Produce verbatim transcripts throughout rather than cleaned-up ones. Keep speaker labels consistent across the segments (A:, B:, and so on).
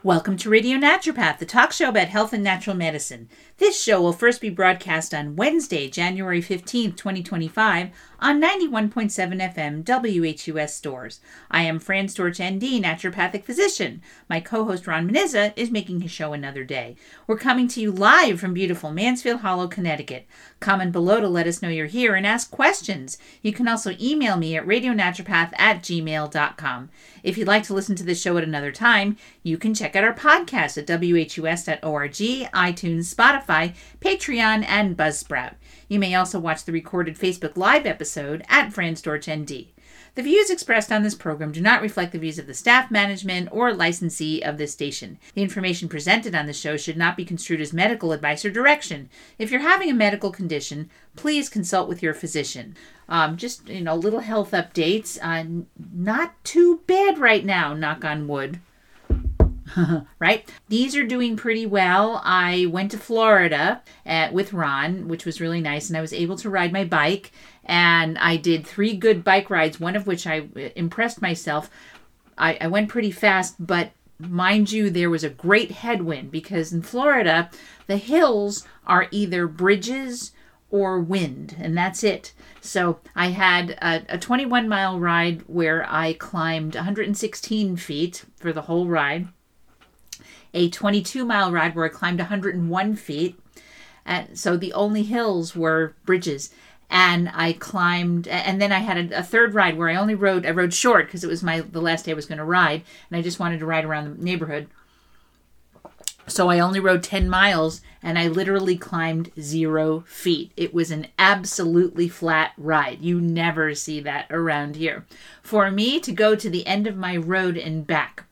A: Welcome to Radio Naturopath, the talk show about health and natural medicine. This show will first be broadcast on Wednesday, January fifteenth, twenty twenty-five, on ninety-one point seven F M W H U S Stores. I am Fran Storch, N D, naturopathic physician. My co-host Ron Menizza is making his show another day. We're coming to you live from beautiful Mansfield Hollow, Connecticut. Comment below to let us know you're here and ask questions. You can also email me at radionaturopath at gmail dot com. If you'd like to listen to this show at another time, you can check out our podcast at W H U S dot org, iTunes, Spotify, Patreon, and Buzzsprout. You may also watch the recorded Facebook Live episode at Fran Storch, N D. The views expressed on this program do not reflect the views of the staff, management, or licensee of this station. The information presented on the show should not be construed as medical advice or direction. If you're having a medical condition, please consult with your physician. Um, just, you know, little health updates. Uh, not too bad right now, knock on wood. Right? These are doing pretty well. I went to Florida at, with Ron, which was really nice, and I was able to ride my bike, and I did three good bike rides, one of which I impressed myself. I, I went pretty fast, but mind you, there was a great headwind, because in Florida, the hills are either bridges or wind, and that's it. So I had a, a twenty-one mile ride where I climbed one hundred sixteen feet for the whole ride. A twenty-two mile ride where I climbed one hundred one feet. And so the only hills were bridges. And I climbed, and then I had a, a third ride where I only rode, I rode short because it was my the last day I was going to ride. And I just wanted to ride around the neighborhood. So I only rode ten miles, and I literally climbed zero feet. It was an absolutely flat ride. You never see that around here. For me to go to the end of my road and back,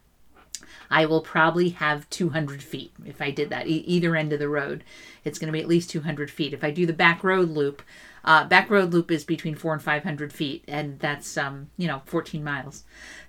A: I will probably have two hundred feet if I did that, e- either end of the road. It's going to be at least two hundred feet. If I do the back road loop, uh, back road loop is between four and five hundred feet, and that's, um, you know, fourteen miles.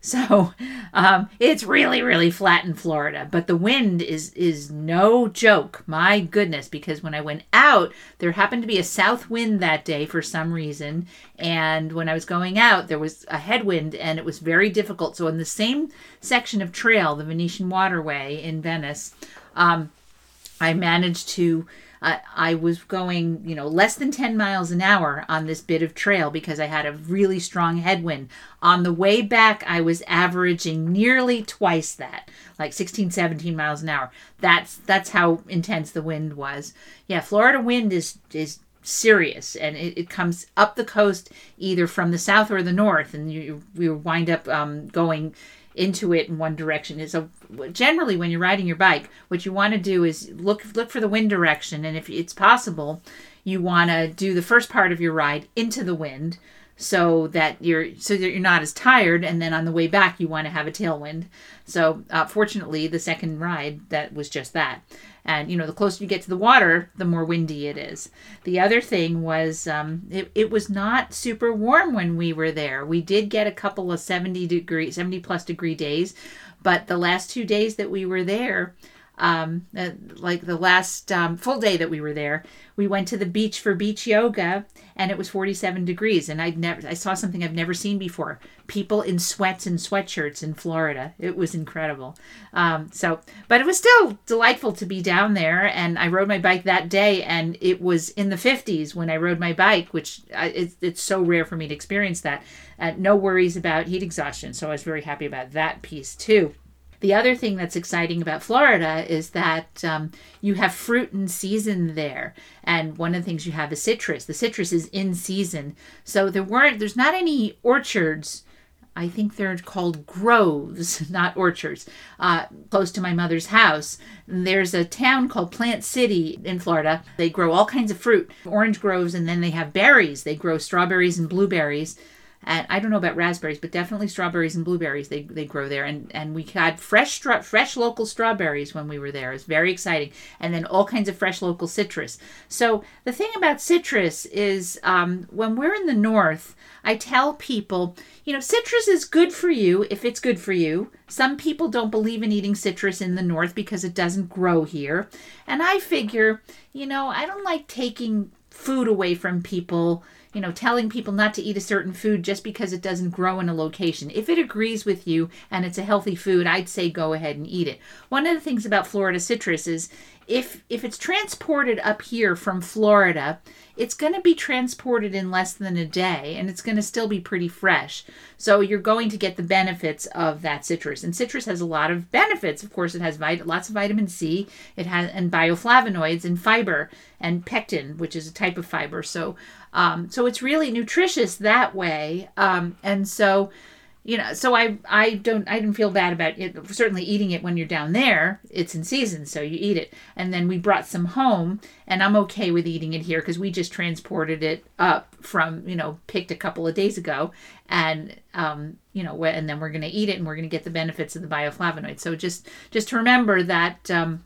A: So um, it's really, really flat in Florida, but the wind is, is no joke. My goodness, because when I went out, there happened to be a south wind that day for some reason, and when I was going out, there was a headwind, and it was very difficult. So in the same section of trail, the Venetian Waterway in Venice, um, I managed to, uh, I was going, you know, less than ten miles an hour on this bit of trail because I had a really strong headwind. On the way back, I was averaging nearly twice that, like sixteen, seventeen miles an hour. That's that's how intense the wind was. Yeah, Florida wind is is serious, and it, it comes up the coast either from the south or the north, and you we wind up um, going into it in one direction. So generally when you're riding your bike, what you want to do is look look for the wind direction, and if it's possible, you want to do the first part of your ride into the wind so that you're so that you're not as tired, and then on the way back you want to have a tailwind. So uh, fortunately the second ride, that was just that. And, you know, the closer you get to the water, the more windy it is. The other thing was um, it, it was not super warm when we were there. We did get a couple of seventy degree, seventy plus degree days, but the last two days that we were there, um, uh, like the last um, full day that we were there, we went to the beach for beach yoga, and it was forty-seven degrees. And I'd never, I saw something I've never seen before. People in sweats and sweatshirts in Florida. It was incredible. Um, so, but it was still delightful to be down there. And I rode my bike that day, and it was in the fifties when I rode my bike, which I, it's, it's so rare for me to experience that. Uh, no worries about heat exhaustion. So I was very happy about that piece too. The other thing that's exciting about Florida is that um, you have fruit in season there. And one of the things you have is citrus. The citrus is in season. So there weren't, there's not any orchards. I think they're called groves, not orchards, uh, close to my mother's house. There's a town called Plant City in Florida. They grow all kinds of fruit, orange groves, and then they have berries. They grow strawberries and blueberries. And I don't know about raspberries, but definitely strawberries and blueberries they, they grow there. And and we had fresh stra- fresh local strawberries when we were there. It's very exciting. And then all kinds of fresh local citrus. So the thing about citrus is um, when we're in the north, I tell people, you know, citrus is good for you if it's good for you. Some people don't believe in eating citrus in the north because it doesn't grow here. And I figure, you know, I don't like taking food away from people, you know, telling people not to eat a certain food just because it doesn't grow in a location. If it agrees with you and it's a healthy food, I'd say go ahead and eat it. One of the things about Florida citrus is if if it's transported up here from Florida, it's going to be transported in less than a day, and it's going to still be pretty fresh. So you're going to get the benefits of that citrus. And citrus has a lot of benefits. Of course, it has vit- lots of vitamin C, it has and bioflavonoids and fiber and pectin, which is a type of fiber. So um, so it's really nutritious that way. Um, and so you know, so I I don't I didn't feel bad about it. Certainly eating it when you're down there, it's in season, so you eat it. And then we brought some home, and I'm okay with eating it here because we just transported it up from, you know, picked a couple of days ago, and um, you know, and then we're going to eat it, and we're going to get the benefits of the bioflavonoids. So just just to remember that um,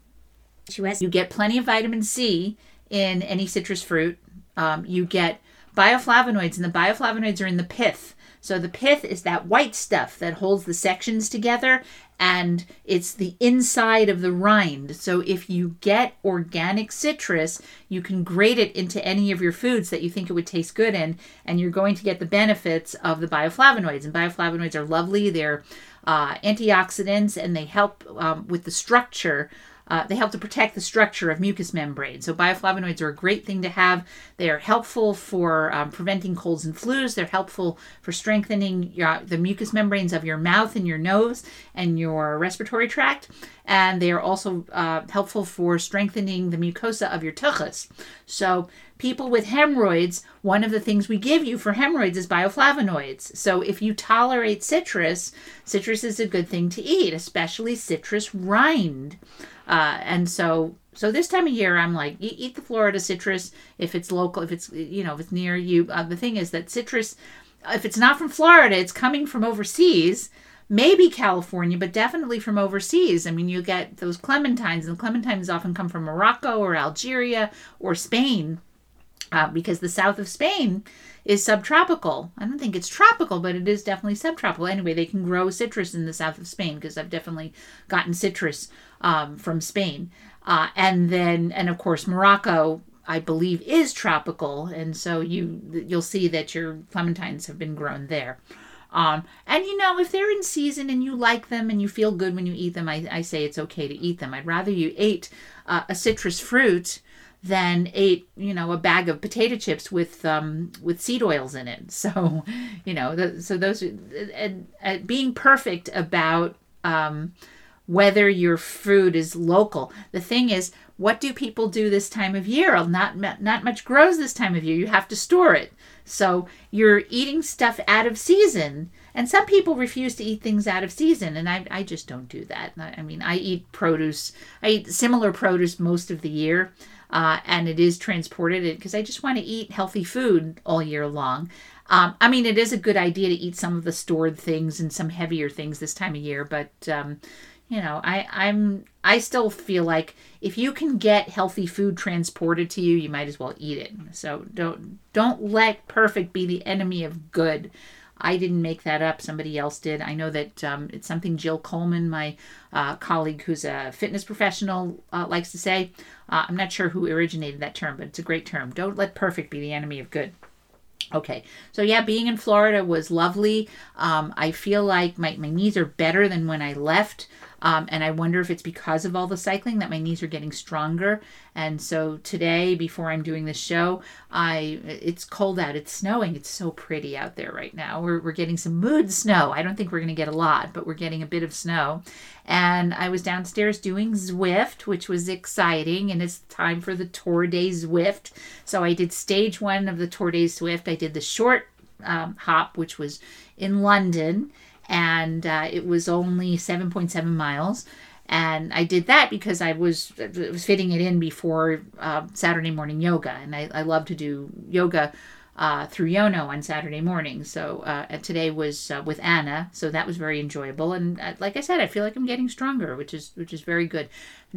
A: you get plenty of vitamin C in any citrus fruit. Um, you get bioflavonoids, and the bioflavonoids are in the pith. So the pith is that white stuff that holds the sections together, and it's the inside of the rind. So if you get organic citrus, you can grate it into any of your foods that you think it would taste good in, and you're going to get the benefits of the bioflavonoids. And bioflavonoids are lovely. They're uh, antioxidants, and they help um, with the structure. Uh, they help to protect the structure of mucous membranes. So bioflavonoids are a great thing to have. They are helpful for um, preventing colds and flus. They're helpful for strengthening your, the mucous membranes of your mouth and your nose and your respiratory tract. And they are also uh, helpful for strengthening the mucosa of your tuchus. So people with hemorrhoids, one of the things we give you for hemorrhoids is bioflavonoids. So if you tolerate citrus, citrus is a good thing to eat, especially citrus rind. Uh, and so, so this time of year, I'm like, eat, eat the Florida citrus if it's local, if it's, you know, if it's near you. Uh, the thing is that citrus, if it's not from Florida, it's coming from overseas, maybe California, but definitely from overseas. I mean, you get those clementines, and clementines often come from Morocco or Algeria or Spain, uh, because the south of Spain is subtropical. I don't think it's tropical, but it is definitely subtropical. Anyway, they can grow citrus in the south of Spain because I've definitely gotten citrus um, from Spain. Uh, and then, and of course, Morocco, I believe, is tropical. And so you, you'll see that your clementines have been grown there. Um, and, you know, if they're in season and you like them and you feel good when you eat them, I, I say it's okay to eat them. I'd rather you ate uh, a citrus fruit than ate, you know, a bag of potato chips with um, with seed oils in it. So, you know, the, so those and, and being perfect about um, whether your food is local. The thing is, what do people do this time of year? Not not much grows this time of year. You have to store it. So you're eating stuff out of season. And some people refuse to eat things out of season, and I I just don't do that. I mean, I eat produce. I eat similar produce most of the year. Uh, and it is transported because I just want to eat healthy food all year long. Um, I mean, it is a good idea to eat some of the stored things and some heavier things this time of year, but um, you know, I, I'm I still feel like if you can get healthy food transported to you, you might as well eat it. So don't don't let perfect be the enemy of good. I didn't make that up. Somebody else did. I know that um, it's something Jill Coleman, my uh, colleague who's a fitness professional, uh, likes to say. Uh, I'm not sure who originated that term, but it's a great term. Don't let perfect be the enemy of good. Okay, so yeah, being in Florida was lovely. Um, I feel like my, my knees are better than when I left. Um, and I wonder if it's because of all the cycling that my knees are getting stronger. And so today, before I'm doing this show, I it's cold out. It's snowing. It's so pretty out there right now. We're we're getting some mood snow. I don't think we're going to get a lot, but we're getting a bit of snow. And I was downstairs doing Zwift, which was exciting. And it's time for the Tour de Zwift. So I did stage one of the Tour de Zwift. I did the short um, hop, which was in London. And uh, it was only seven point seven miles. And I did that because I was, was fitting it in before uh, Saturday morning yoga. And I, I love to do yoga uh, through Yono on Saturday morning. So uh, and today was uh, with Anna. So that was very enjoyable. And uh, like I said, I feel like I'm getting stronger, which is which is very good.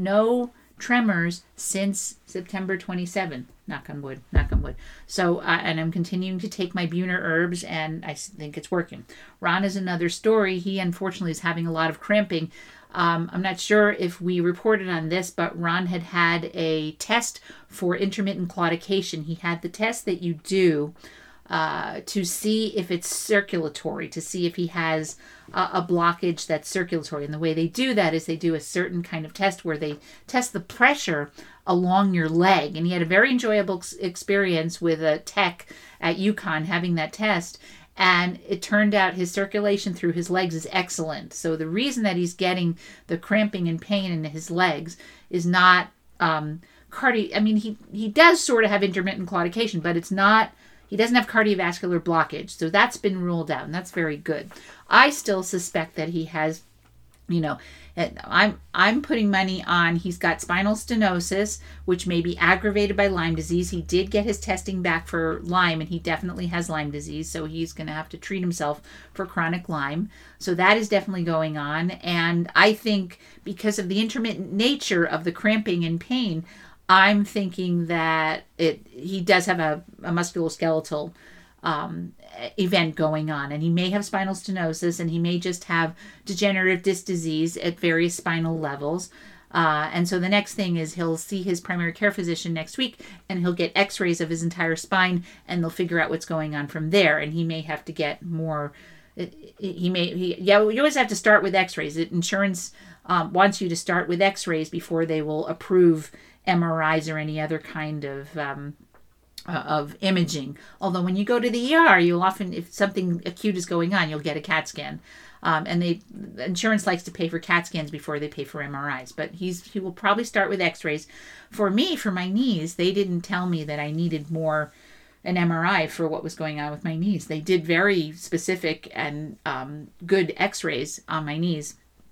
A: No tremors since September twenty-seventh. Knock on wood, knock on wood. So, uh, and I'm continuing to take my Buhner herbs, and I think it's working. Ron is another story. He, unfortunately, is having a lot of cramping. Um, I'm not sure if we reported on this, but Ron had had a test for intermittent claudication. He had the test that you do uh, to see if it's circulatory, to see if he has a, a blockage that's circulatory. And the way they do that is they do a certain kind of test where they test the pressure along your leg. And he had a very enjoyable ex- experience with a tech at UConn having that test. And it turned out his circulation through his legs is excellent. So the reason that he's getting the cramping and pain in his legs is not um, cardi. I mean, he, he does sort of have intermittent claudication, but it's not, he doesn't have cardiovascular blockage. So that's been ruled out, and that's very good. I still suspect that he has, you know, I'm I'm putting money on he's got spinal stenosis, which may be aggravated by Lyme disease. He did get his testing back for Lyme, and he definitely has Lyme disease, so he's going to have to treat himself for chronic Lyme. So that is definitely going on. And I think because of the intermittent nature of the cramping and pain, I'm thinking that it he does have a, a musculoskeletal um, event going on, and he may have spinal stenosis, and he may just have degenerative disc disease at various spinal levels. Uh, and so the next thing is he'll see his primary care physician next week, and he'll get x-rays of his entire spine, and they'll figure out what's going on from there. And he may have to get more, he may, he, yeah, you always have to start with x-rays. Insurance um, wants you to start with x-rays before they will approve M R Is or any other kind of um, uh, of imaging. Although when you go to the E R, you'll often, if something acute is going on, you'll get a CAT scan. Um, and they insurance likes to pay for CAT scans before they pay for M R Is. But he's he will probably start with x-rays. For me, for my knees, they didn't tell me that I needed more an M R I for what was going on with my knees. They did very specific and um, good x-rays on my knees.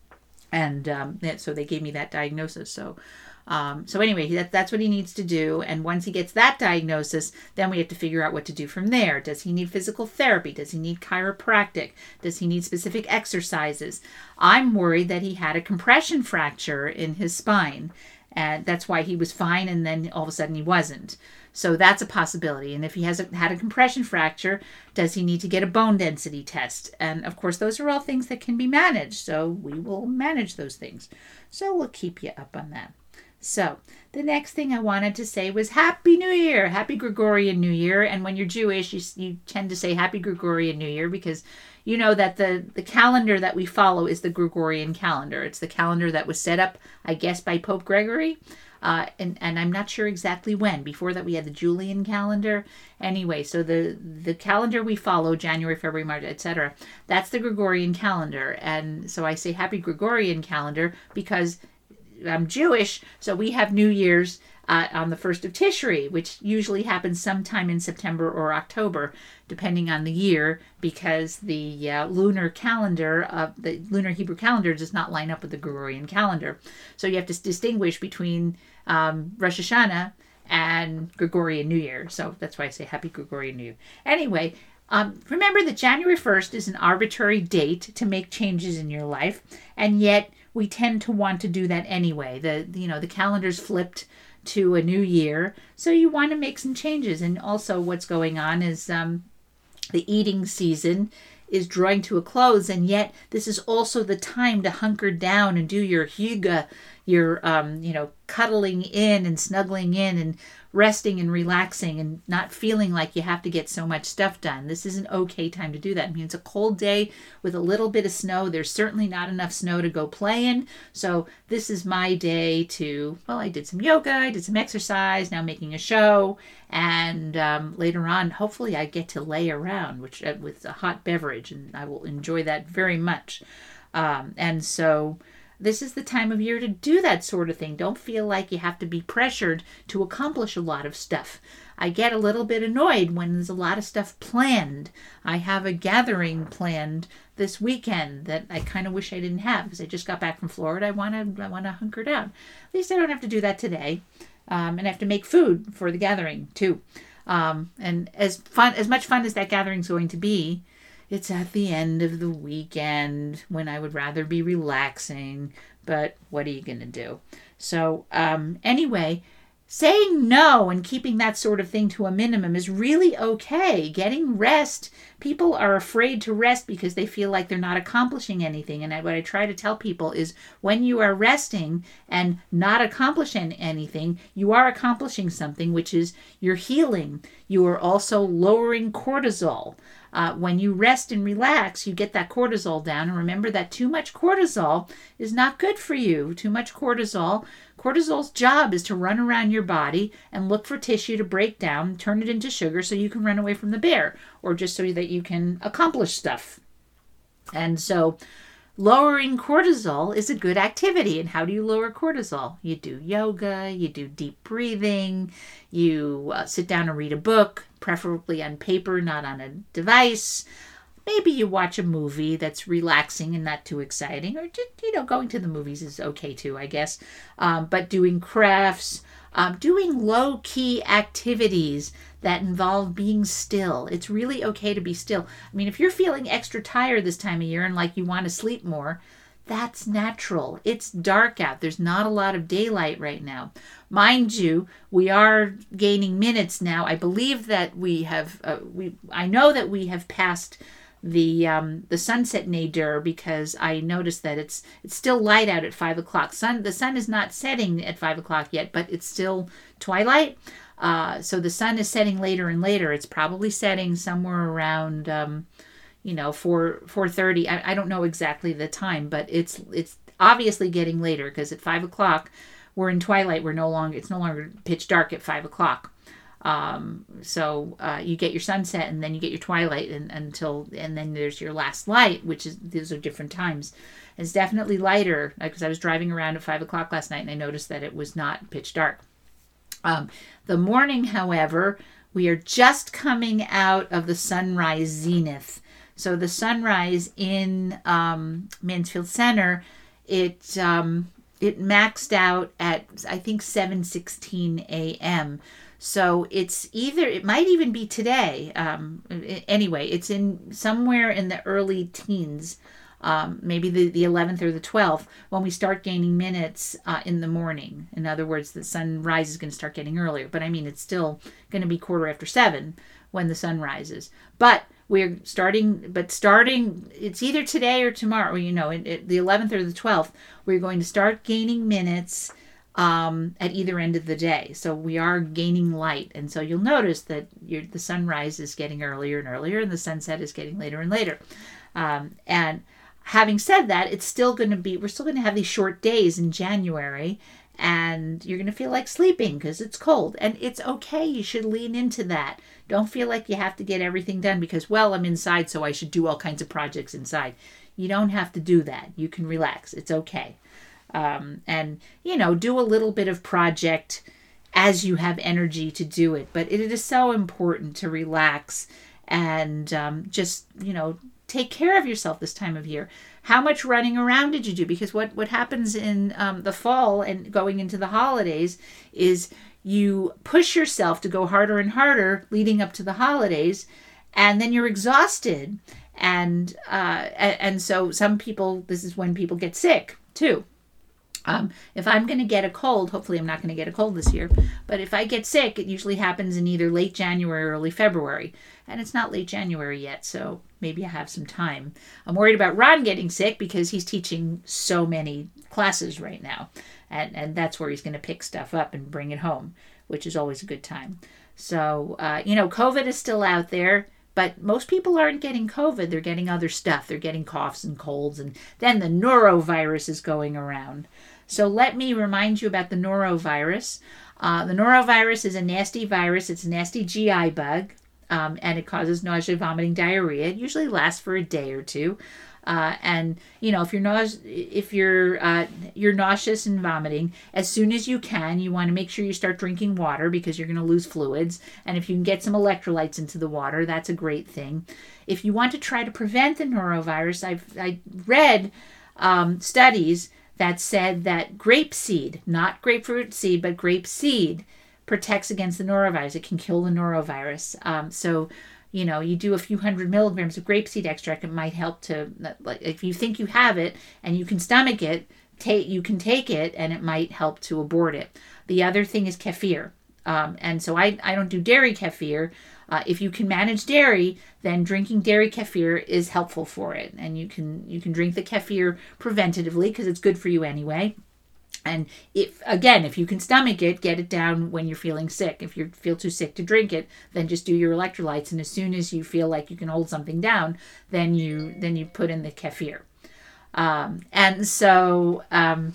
A: And um, so they gave me that diagnosis. So Um, so anyway, that, that's what he needs to do. And once he gets that diagnosis, then we have to figure out what to do from there. Does he need physical therapy? Does he need chiropractic? Does he need specific exercises? I'm worried that he had a compression fracture in his spine. And that's why he was fine, and then all of a sudden he wasn't. So that's a possibility. And if he hasn't had a compression fracture, does he need to get a bone density test? And of course, those are all things that can be managed. So we will manage those things. So we'll keep you up on that. So the next thing I wanted to say was Happy New Year, Happy Gregorian New Year. And when you're Jewish, you, you tend to say Happy Gregorian New Year because you know that the, the calendar that we follow is the Gregorian calendar. It's the calendar that was set up, I guess, by Pope Gregory. Uh, and, and I'm not sure exactly when. Before that, we had the Julian calendar. Anyway, so the, the calendar we follow, January, February, March, et cetera, that's the Gregorian calendar. And so I say Happy Gregorian calendar because I'm Jewish, so we have New Year's uh, on the first of Tishri, which usually happens sometime in September or October, depending on the year, because the uh, lunar calendar, of the lunar Hebrew calendar, does not line up with the Gregorian calendar. So you have to distinguish between um, Rosh Hashanah and Gregorian New Year. So that's why I say Happy Gregorian New Year. Anyway, Um, remember that January first is an arbitrary date to make changes in your life, and yet we tend to want to do that anyway. The you know the calendar's flipped to a new year, so you want to make some changes. And also, what's going on is um, the eating season is drawing to a close, and yet this is also the time to hunker down and do your hygge, your um, you know cuddling in and snuggling in and resting and relaxing and not feeling like you have to get so much stuff done. This is an okay time to do that. I mean, it's a cold day with a little bit of snow. There's certainly not enough snow to go play in. So this is my day to, well, I did some yoga, I did some exercise, now making a show. And um, later on, hopefully I get to lay around which uh, with a hot beverage, and I will enjoy that very much. Um, and so this is the time of year to do that sort of thing. Don't feel like you have to be pressured to accomplish a lot of stuff. I get a little bit annoyed when there's a lot of stuff planned. I have a gathering planned this weekend that I kind of wish I didn't have because I just got back from Florida. I want to I want to hunker down. At least I don't have to do that today. Um, and I have to make food for the gathering too. Um, and as fun as much fun as that gathering's going to be, it's at the end of the weekend when I would rather be relaxing, but what are you going to do? So um, anyway, saying no and keeping that sort of thing to a minimum is really okay. Getting rest, people are afraid to rest because they feel like they're not accomplishing anything. And I, what I try to tell people is when you are resting and not accomplishing anything, you are accomplishing something, which is you're healing. You are also lowering cortisol. Uh, when you rest and relax, you get that cortisol down. And remember that too much cortisol is not good for you. Too much cortisol. Cortisol's job is to run around your body and look for tissue to break down, turn it into sugar so you can run away from the bear, or just so that you can accomplish stuff. And so lowering cortisol is a good activity. And how do you lower cortisol? You do yoga, you do deep breathing, you uh, sit down and read a book, preferably on paper, not on a device. Maybe you watch a movie that's relaxing and not too exciting, or just, you know, going to the movies is okay too, I guess. Um, but doing crafts, um, doing low-key activities that involve being still. It's really okay to be still. I mean, if you're feeling extra tired this time of year and like you want to sleep more, that's natural. It's dark out. There's not a lot of daylight right now. Mind you, we are gaining minutes now. I believe that we have, uh, we. I know that we have passed the um, the sunset nadir because I noticed that it's it's still light out at five o'clock. Sun the sun is not setting at five o'clock yet, but it's still twilight. Uh, so the sun is setting later and later. It's probably setting somewhere around um, you know four four thirty. I, I don't know exactly the time, but it's it's obviously getting later because at five o'clock we're in twilight. We're no longer it's no longer pitch dark at five o'clock. Um, so uh, you get your sunset and then you get your twilight and until and then there's your last light, which is these are different times. It's definitely lighter because I was driving around at five o'clock last night and I noticed that it was not pitch dark. Um, the morning, however, we are just coming out of the sunrise zenith. So the sunrise in um, Mansfield Center, it um, it maxed out at I think seven sixteen a.m. So it's either, it might even be today. Um, anyway, it's in somewhere in the early teens, um, maybe the, the eleventh or the twelfth, when we start gaining minutes uh, in the morning. In other words, the sunrise is going to start getting earlier. But I mean, it's still going to be quarter after seven when the sun rises. But we're starting, but starting, it's either today or tomorrow, you know, it, it, the eleventh or the twelfth, we're going to start gaining minutes Um, at either end of the day. So we are gaining light. And so you'll notice that your, the sunrise is getting earlier and earlier and the sunset is getting later and later. Um, and having said that, it's still going to be, we're still going to have these short days in January and you're going to feel like sleeping because it's cold. And it's okay. You should lean into that. Don't feel like you have to get everything done because, well, I'm inside, so I should do all kinds of projects inside. You don't have to do that. You can relax. It's okay. Um, and, you know, do a little bit of project as you have energy to do it. But it is so important to relax and um, just, you know, take care of yourself this time of year. How much running around did you do? Because what, what happens in um, the fall and going into the holidays is you push yourself to go harder and harder leading up to the holidays, and then you're exhausted. And, uh, and, and so some people, this is when people get sick too. Um, if I'm going to get a cold, hopefully I'm not going to get a cold this year, but if I get sick, it usually happens in either late January or early February. And it's not late January yet, so maybe I have some time. I'm worried about Ron getting sick because he's teaching so many classes right now. And, and that's where he's going to pick stuff up and bring it home, which is always a good time. So, uh, you know, COVID is still out there. But most people aren't getting COVID. They're getting other stuff. They're getting coughs and colds. And then the norovirus is going around. So let me remind you about the norovirus. Uh, the norovirus is a nasty virus. It's a nasty G I bug. Um, and it causes nausea, vomiting, diarrhea. It usually lasts for a day or two. Uh, and, you know, if you're nause- if you're uh, you're nauseous and vomiting, as soon as you can, you want to make sure you start drinking water because you're going to lose fluids. And if you can get some electrolytes into the water, that's a great thing. If you want to try to prevent the norovirus, I've I read um, studies that said that grapeseed, not grapefruit seed, but grape seed, protects against the norovirus. It can kill the norovirus. Um, so, you know, you do a few hundred milligrams of grapeseed extract, it might help to, like, if you think you have it and you can stomach it, take you can take it and it might help to abort it. The other thing is kefir. Um, and so I, I don't do dairy kefir. Uh, if you can manage dairy, then drinking dairy kefir is helpful for it. And you can you can drink the kefir preventatively because it's good for you anyway. And if, again, if you can stomach it, get it down when you're feeling sick. If you feel too sick to drink it, then just do your electrolytes. And as soon as you feel like you can hold something down, then you then you put in the kefir. Um, and so um,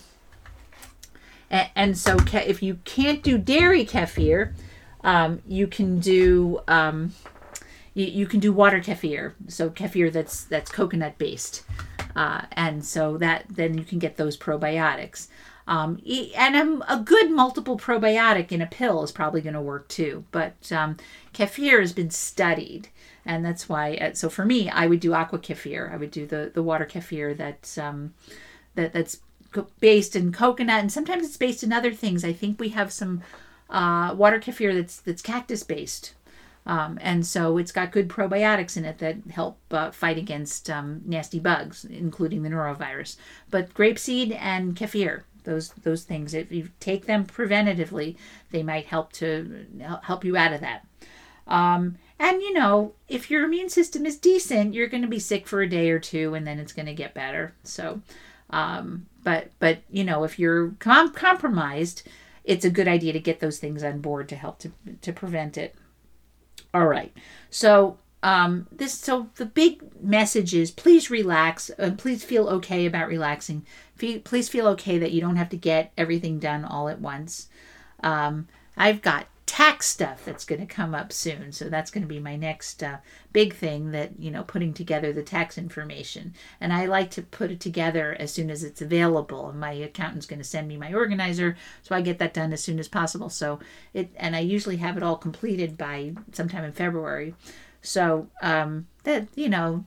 A: and, and so ke- if you can't do dairy kefir, um, you can do um, you, you can do water kefir. So kefir that's that's coconut based, uh, and so that then you can get those probiotics. Um, and a, a good multiple probiotic in a pill is probably going to work too. But um, kefir has been studied, and that's why. Uh, so for me, I would do aqua kefir. I would do the, the water kefir that's um, that that's based in coconut, and sometimes it's based in other things. I think we have some uh, water kefir that's that's cactus based, um, and so it's got good probiotics in it that help uh, fight against um, nasty bugs, including the norovirus. But grapeseed and kefir. Those those things, if you take them preventatively, they might help to help you out of that. Um, and, you know, if your immune system is decent, you're going to be sick for a day or two, and then it's going to get better. So, um, but, but you know, if you're com- compromised, it's a good idea to get those things on board to help to, to prevent it. All right. So, Um, this so the big message is please relax and please feel okay about relaxing. Fe- please feel okay that you don't have to get everything done all at once. Um, I've got tax stuff that's going to come up soon, so that's going to be my next uh, big thing, that, you know, putting together the tax information. And I like to put it together as soon as it's available. And my accountant's going to send me my organizer, so I get that done as soon as possible. So it and I usually have it all completed by sometime in February. So, um, that, you know,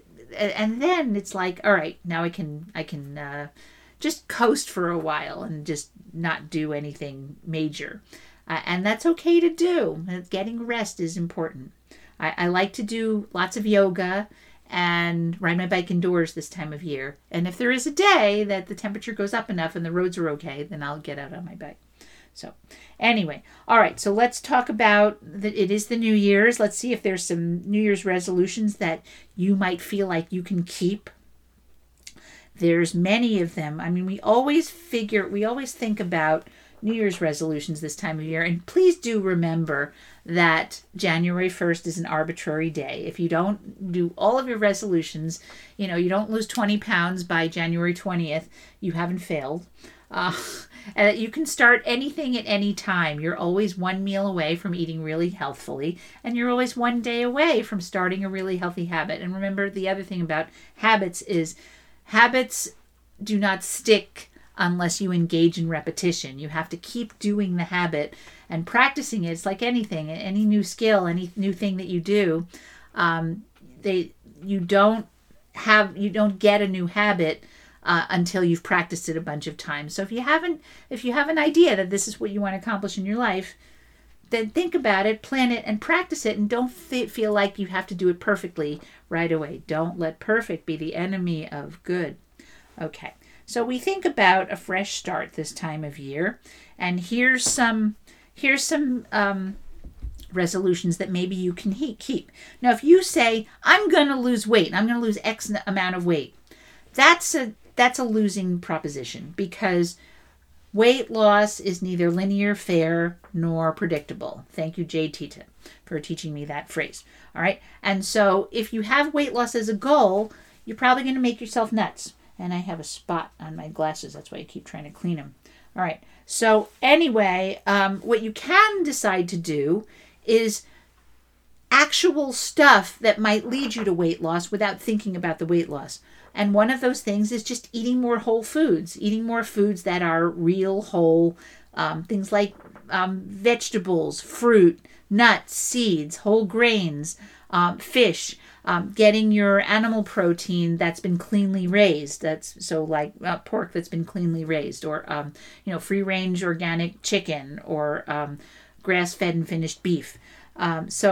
A: and then it's like, all right, now I can, I can, uh, just coast for a while and just not do anything major. Uh, and that's okay to do. Getting rest is important. I, I like to do lots of yoga and ride my bike indoors this time of year. And if there is a day that the temperature goes up enough and the roads are okay, then I'll get out on my bike. So anyway, all right, so let's talk about, the, it is the New Year's. Let's see if there's some New Year's resolutions that you might feel like you can keep. There's many of them. I mean, we always figure, we always think about New Year's resolutions this time of year. And please do remember that January first is an arbitrary day. If you don't do all of your resolutions, you know, you don't lose twenty pounds by January twentieth, you haven't failed. Uh, and you can start anything at any time. You're always one meal away from eating really healthfully, and you're always one day away from starting a really healthy habit. And remember, the other thing about habits is habits do not stick unless you engage in repetition. You have to keep doing the habit and practicing it. It's like anything, any new skill, any new thing that you do. Um, they you don't have you don't get a new habit Uh, until you've practiced it a bunch of times. So if you haven't, if you have an idea that this is what you want to accomplish in your life, then think about it, plan it, and practice it. And don't f- feel like you have to do it perfectly right away. Don't let perfect be the enemy of good. Okay, so we think about a fresh start this time of year, and here's some here's some um, resolutions that maybe you can he- keep. Now, if you say, I'm going to lose weight, I'm going to lose X amount of weight, that's a That's a losing proposition, because weight loss is neither linear, fair, nor predictable. Thank you, Jade Tita, for teaching me that phrase. All right. And so if you have weight loss as a goal, you're probably going to make yourself nuts. And I have a spot on my glasses. That's why I keep trying to clean them. All right. So anyway, um, what you can decide to do is actual stuff that might lead you to weight loss without thinking about the weight loss. And one of those things is just eating more whole foods, eating more foods that are real, whole, um, things like um, vegetables, fruit, nuts, seeds, whole grains, um, fish, um, getting your animal protein that's been cleanly raised. That's so like uh, pork that's been cleanly raised, or, um, you know, free range organic chicken, or um, grass fed and finished beef. Um, so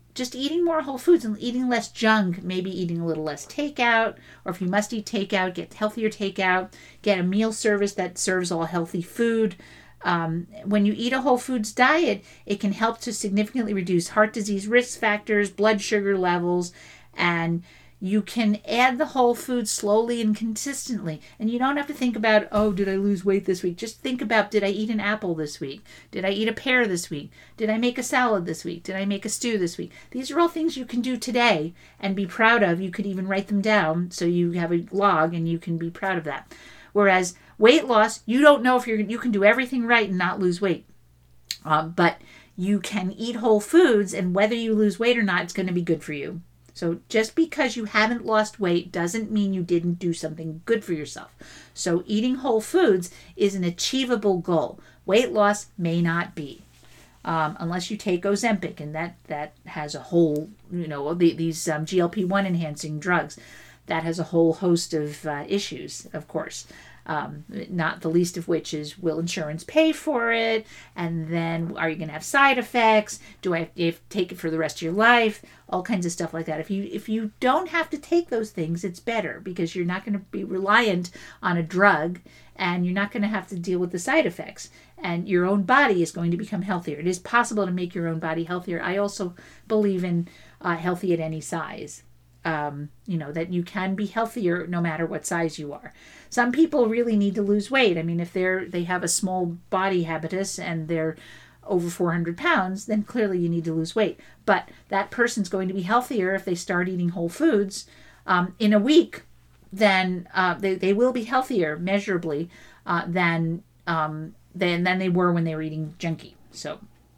A: just eating more whole foods and eating less junk, maybe eating a little less takeout, or if you must eat takeout, get healthier takeout, get a meal service that serves all healthy food. Um, when you eat a whole foods diet, it can help to significantly reduce heart disease risk factors, blood sugar levels, and you can add the whole foods slowly and consistently. And you don't have to think about, oh, did I lose weight this week? Just think about, did I eat an apple this week? Did I eat a pear this week? Did I make a salad this week? Did I make a stew this week? These are all things you can do today and be proud of. You could even write them down so you have a log and you can be proud of that. Whereas weight loss, you don't know if you're you can do everything right and not lose weight. Um, but you can eat whole foods, and whether you lose weight or not, it's going to be good for you. So just because you haven't lost weight doesn't mean you didn't do something good for yourself. So eating whole foods is an achievable goal. Weight loss may not be, um, unless you take Ozempic, and that, that has a whole, you know, the, these um, G L P one enhancing drugs. That has a whole host of uh, issues, of course. Um, not the least of which is, will insurance pay for it? And then are you going to have side effects? Do I have to take it for the rest of your life? All kinds of stuff like that. If you if you don't have to take those things, it's better because you're not going to be reliant on a drug and you're not going to have to deal with the side effects. And your own body is going to become healthier. It is possible to make your own body healthier. I also believe in uh, healthy at any size. Um, you know, that you can be healthier no matter what size you are. Some people really need to lose weight. I mean, if they're they have a small body habitus and they're over four hundred pounds, then clearly you need to lose weight. But that person's going to be healthier if they start eating whole foods um, in a week. Then uh, they they will be healthier measurably uh, than um, than than they were when they were eating junky. So,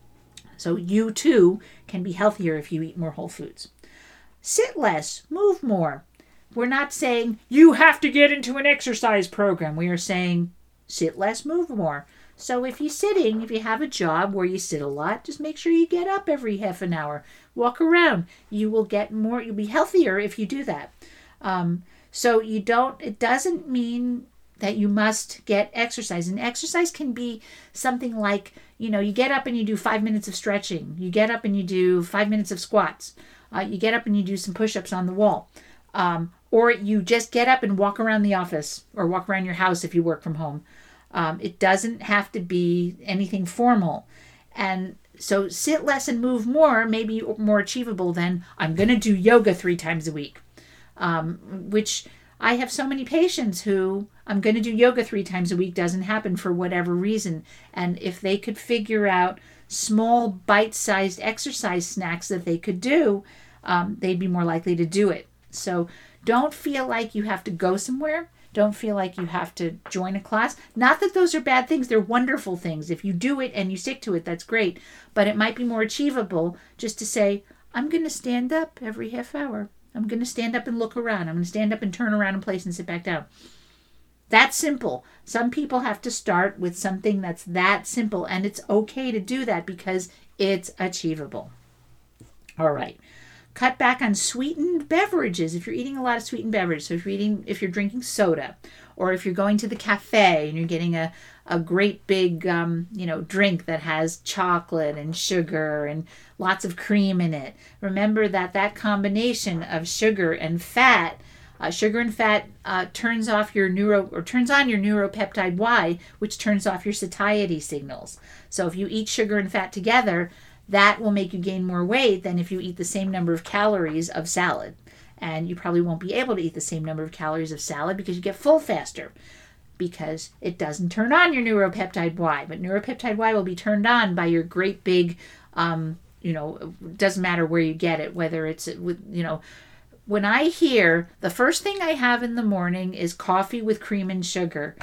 A: so you too can be healthier if you eat more whole foods. Sit less, move more. We're not saying you have to get into an exercise program. We are saying sit less, move more. So if you're sitting, if you have a job where you sit a lot, just make sure you get up every half an hour. Walk around. You will get more, you'll be healthier if you do that. Um, so you don't, it doesn't mean that you must get exercise. And exercise can be something like, you know, you get up and you do five minutes of stretching. You get up and you do five minutes of squats. Uh, you get up and you do some push-ups on the wall. Um, or you just get up and walk around the office or walk around your house if you work from home. Um, it doesn't have to be anything formal. And so sit less and move more may be more achievable than I'm going to do yoga three times a week. Um, which I have so many patients who I'm going to do yoga three times a week doesn't happen for whatever reason. And if they could figure out small bite-sized exercise snacks that they could do, um, they'd be more likely to do it. So don't feel like you have to go somewhere. Don't feel like you have to join a class. Not that those are bad things. They're wonderful things. If you do it and you stick to it, that's great. But it might be more achievable just to say, I'm going to stand up every half hour. I'm going to stand up and look around. I'm going to stand up and turn around in place and sit back down. That's simple. Some people have to start with something that's that simple, and it's okay to do that because it's achievable. All right. Cut back on sweetened beverages if you're eating a lot of sweetened beverages. So if you're eating, if you're drinking soda, or if you're going to the cafe and you're getting a, a great big, um, you know, drink that has chocolate and sugar and lots of cream in it. Remember that that combination of sugar and fat, uh, sugar and fat uh, turns off your neuro or turns on your neuropeptide Y, which turns off your satiety signals. So if you eat sugar and fat together, that will make you gain more weight than if you eat the same number of calories of salad. And you probably won't be able to eat the same number of calories of salad because you get full faster because it doesn't turn on your neuropeptide Y. But neuropeptide Y will be turned on by your great big, um, you know, it doesn't matter where you get it, whether it's with, you know, when I hear the first thing I have in the morning is coffee with cream and sugar.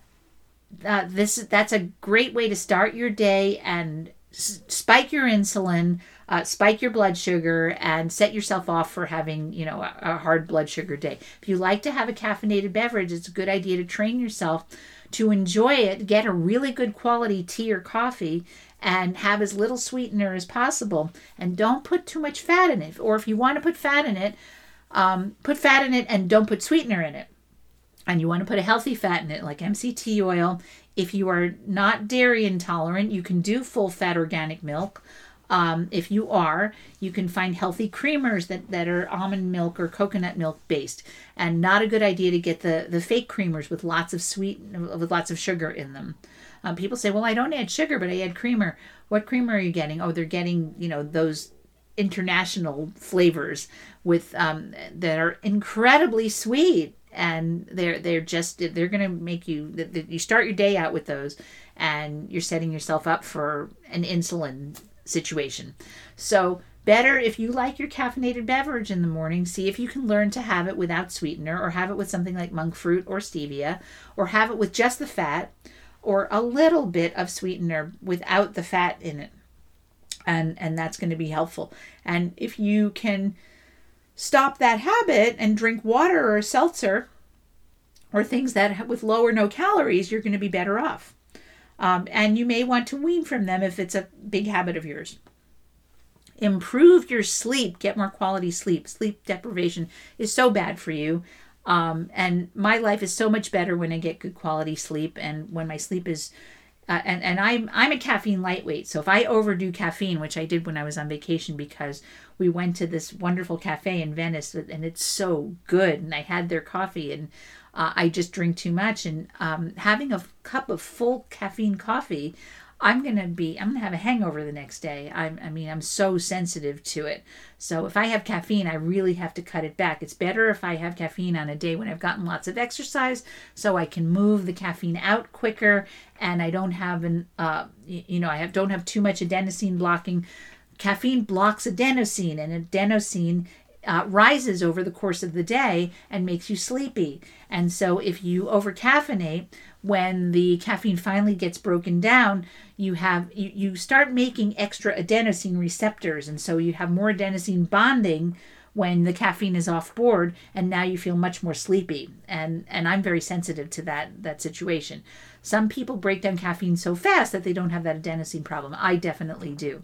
A: Uh, this that's a great way to start your day and spike your insulin, uh, spike your blood sugar, and set yourself off for having, you know, a, a hard blood sugar day. If you like to have a caffeinated beverage, it's a good idea to train yourself to enjoy it, get a really good quality tea or coffee, and have as little sweetener as possible. And don't put too much fat in it. Or if you want to put fat in it, um, put fat in it and don't put sweetener in it. And you want to put a healthy fat in it, like M C T oil. If you are not dairy intolerant, you can do full fat organic milk. Um, if you are, you can find healthy creamers that, that are almond milk or coconut milk based, and not a good idea to get the, the fake creamers with lots of sweet, with lots of sugar in them. Um, people say, well, I don't add sugar, but I add creamer. What creamer are you getting? Oh, they're getting, you know, those international flavors with um, that are incredibly sweet. And they're they're just they're gonna make you you start your day out with those, and you're setting yourself up for an insulin situation. So better, if you like your caffeinated beverage in the morning, see if you can learn to have it without sweetener, or have it with something like monk fruit or stevia, or have it with just the fat, or a little bit of sweetener without the fat in it, and and that's going to be helpful. And if you can stop that habit and drink water or seltzer or things that with low or no calories, you're going to be better off. Um, and you may want to wean from them if it's a big habit of yours. Improve your sleep. Get more quality sleep. Sleep deprivation is so bad for you. Um, and my life is so much better when I get good quality sleep, and when my sleep is Uh, and and I'm I'm a caffeine lightweight, so if I overdo caffeine, which I did when I was on vacation because we went to this wonderful cafe in Venice, and it's so good, and I had their coffee, and uh, I just drink too much, and um, having a cup of full caffeine coffee, I'm gonna be I'm gonna have a hangover the next day. I I mean I'm so sensitive to it. So if I have caffeine, I really have to cut it back. It's better if I have caffeine on a day when I've gotten lots of exercise, so I can move the caffeine out quicker, and I don't have an uh you know I have don't have too much adenosine blocking. Caffeine blocks adenosine, and adenosine Uh, rises over the course of the day and makes you sleepy. And so if you overcaffeinate, when the caffeine finally gets broken down, you have you, you start making extra adenosine receptors, and so you have more adenosine bonding when the caffeine is off board, and now you feel much more sleepy. And and I'm very sensitive to that that situation. Some people break down caffeine so fast that they don't have that adenosine problem. I definitely do.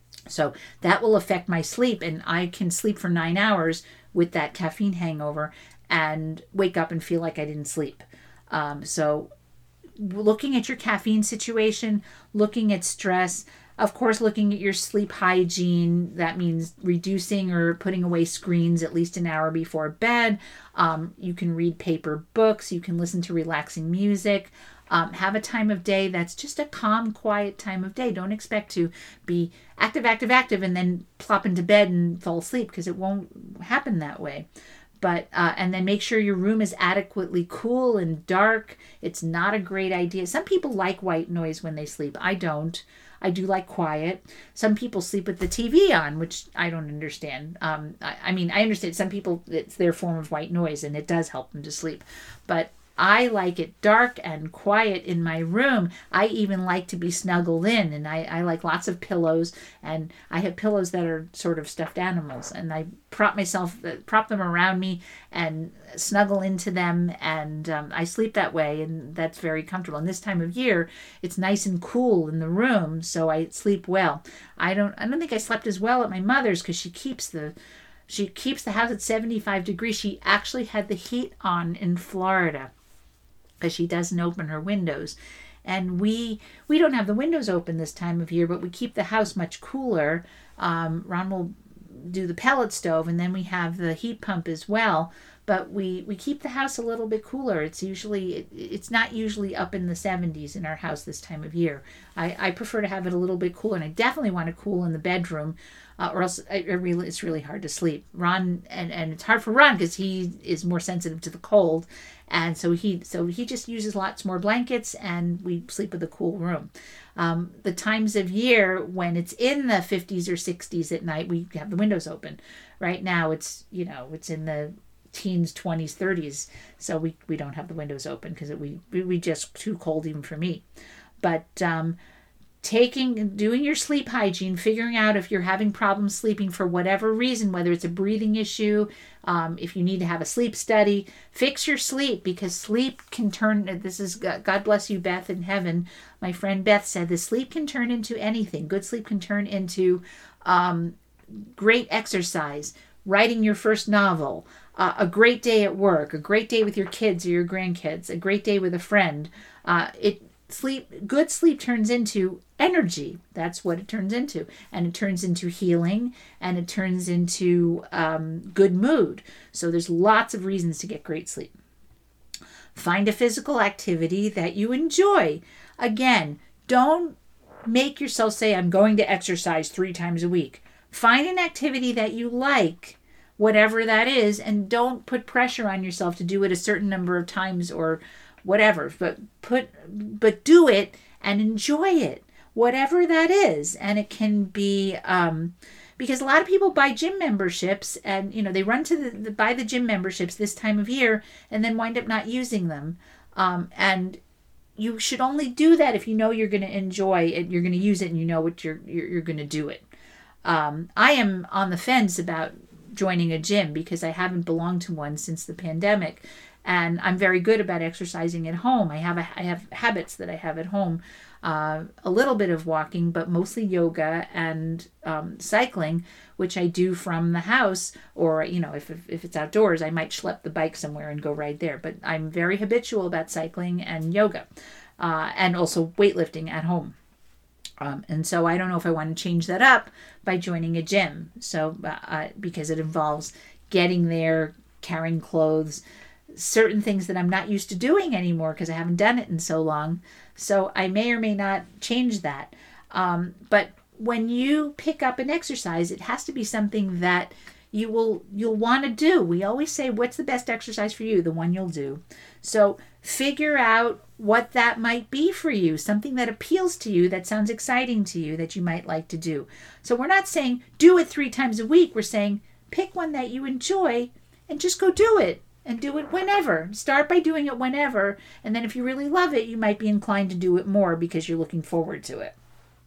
A: So that will affect my sleep, and I can sleep for nine hours with that caffeine hangover and wake up and feel like I didn't sleep. Um, so looking at your caffeine situation, looking at stress, of course, looking at your sleep hygiene, that means reducing or putting away screens at least an hour before bed. Um, you can read paper books. You can listen to relaxing music. Um, have a time of day that's just a calm, quiet time of day. Don't expect to be active, active, active, and then plop into bed and fall asleep, because it won't happen that way. But uh, and then make sure your room is adequately cool and dark. It's not a great idea. Some people like white noise when they sleep. I don't. I do like quiet. Some people sleep with the T V on, which I don't understand. Um, I, I mean, I understand some people, it's their form of white noise, and it does help them to sleep. But I like it dark and quiet in my room. I even like to be snuggled in, and I, I like lots of pillows, and I have pillows that are sort of stuffed animals, and I prop myself, prop them around me and snuggle into them, and um, I sleep that way, and that's very comfortable. And this time of year, it's nice and cool in the room, so I sleep well. I don't, I don't think I slept as well at my mother's, because she keeps the She keeps the house at seventy-five degrees. She actually had the heat on in Florida, because she doesn't open her windows. And we we don't have the windows open this time of year, but we keep the house much cooler. Um, Ron will do the pellet stove, and then we have the heat pump as well. But we, we keep the house a little bit cooler. It's usually it, it's not usually up in the seventies in our house this time of year. I, I prefer to have it a little bit cooler, and I definitely want to cool in the bedroom, uh, or else I, I really, it's really hard to sleep. Ron and, and it's hard for Ron because he is more sensitive to the cold. And so he so he just uses lots more blankets, and we sleep with a cool room. Um, the times of year when it's in the fifties or sixties at night, we have the windows open. Right now it's, you know, it's in the teens, twenties, thirties. So we, we don't have the windows open because we, we, we just too cold even for me. But um, taking, doing your sleep hygiene, figuring out if you're having problems sleeping for whatever reason, whether it's a breathing issue, um, if you need to have a sleep study, fix your sleep, because sleep can turn, this is, God bless you, Beth in heaven. My friend Beth said this, sleep can turn into anything. Good sleep can turn into um, great exercise, writing your first novel, uh, a great day at work, a great day with your kids or your grandkids, a great day with a friend. Uh, it sleep, good sleep turns into energy. That's what it turns into. And it turns into healing, and it turns into um, good mood. So there's lots of reasons to get great sleep. Find a physical activity that you enjoy. Again, don't make yourself say, I'm going to exercise three times a week. Find an activity that you like, whatever that is, and don't put pressure on yourself to do it a certain number of times or whatever, but put but do it and enjoy it, whatever that is. And it can be um because a lot of people buy gym memberships, and you know they run to the, the buy the gym memberships this time of year and then wind up not using them. Um and you should only do that if you know you're going to enjoy it, you're going to use it, and you know what you're you're, you're going to do it. um I am on the fence about joining a gym because I haven't belonged to one since the pandemic. And I'm very good about exercising at home. I have a, I have habits that I have at home. Uh, a little bit of walking, but mostly yoga and um, cycling, which I do from the house. Or, you know, if, if it's outdoors, I might schlep the bike somewhere and go ride there. But I'm very habitual about cycling and yoga, uh, and also weightlifting at home. Um, and so I don't know if I want to change that up by joining a gym. So uh, because it involves getting there, carrying clothes, certain things that I'm not used to doing anymore because I haven't done it in so long. So I may or may not change that. Um, but when you pick up an exercise, it has to be something that you will you'll want to do. We always say, what's the best exercise for you? The one you'll do. So figure out what that might be for you, something that appeals to you, that sounds exciting to you, that you might like to do. So we're not saying do it three times a week. We're saying pick one that you enjoy and just go do it. And do it whenever. Start by doing it whenever. And then if you really love it, you might be inclined to do it more because you're looking forward to it.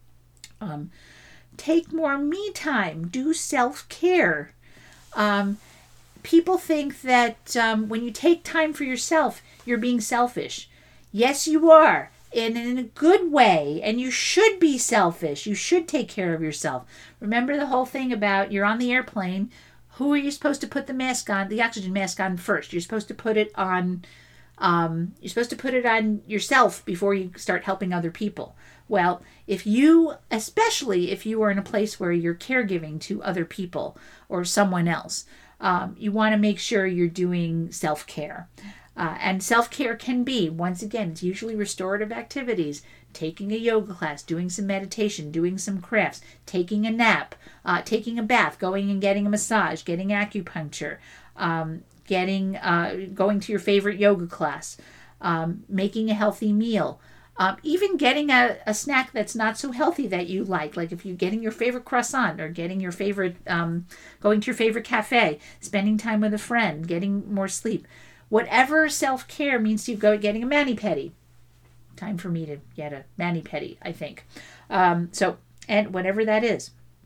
A: Um, take more me time. Do self-care. Um, people think that um, when you take time for yourself, you're being selfish. Yes, you are. And in a good way. And you should be selfish. You should take care of yourself. Remember the whole thing about you're on the airplane. Who are you supposed to put the mask on, the oxygen mask on first? You're supposed to put it on, um, you're supposed to put it on yourself before you start helping other people. Well, if you, especially if you are in a place where you're caregiving to other people or someone else, um, you want to make sure you're doing self-care. Uh, and self-care can be, once again, it's usually restorative activities, taking a yoga class, doing some meditation, doing some crafts, taking a nap, uh, taking a bath, going and getting a massage, getting acupuncture, um, getting, uh, going to your favorite yoga class, um, making a healthy meal, um, even getting a, a snack that's not so healthy that you like, like if you're getting your favorite croissant or getting your favorite, um, going to your favorite cafe, spending time with a friend, getting more sleep. Whatever self-care means to you, go getting a mani-pedi. Time for me to get a mani-pedi, I think. Um, so, and whatever that is.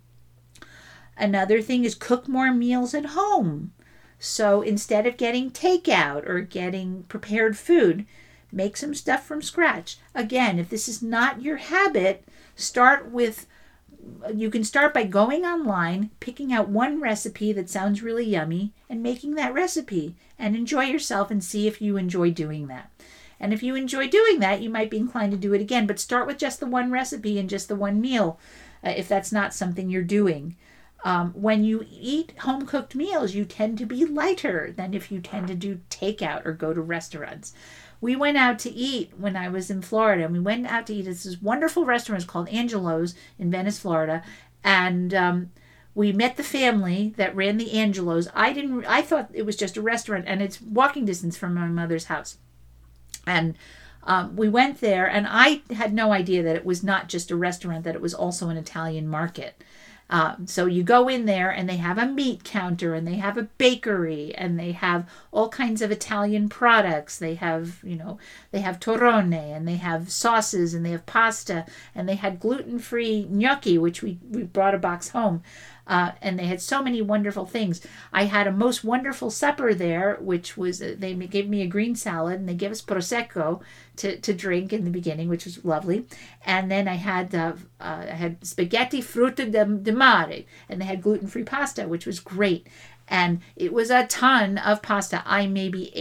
A: Another thing is cook more meals at home. So instead of getting takeout or getting prepared food, make some stuff from scratch. Again, if this is not your habit, start with, you can start by going online, picking out one recipe that sounds really yummy, and making that recipe, and enjoy yourself and see if you enjoy doing that. And if you enjoy doing that, you might be inclined to do it again, but start with just the one recipe and just the one meal, uh, if that's not something you're doing. Um, when you eat home-cooked meals, you tend to be lighter than if you tend to do takeout or go to restaurants. We went out to eat when I was in Florida, and we went out to eat at this wonderful restaurant called Angelo's in Venice, Florida, and um, we met the family that ran the Angelo's. I didn't. I thought it was just a restaurant, and it's walking distance from my mother's house. And um, we went there, and I had no idea that it was not just a restaurant, that it was also an Italian market. Um, so you go in there and they have a meat counter and they have a bakery and they have all kinds of Italian products. They have, you know, they have torrone and they have sauces and they have pasta and they had gluten-free gnocchi, which we, we brought a box home. Uh, and they had so many wonderful things. I had a most wonderful supper there, which was, uh, they gave me a green salad and they gave us prosecco to, to drink in the beginning, which was lovely. And then I had uh, uh, I had spaghetti frutta de, de mare, and they had gluten-free pasta, which was great. And it was a ton of pasta. I maybe ate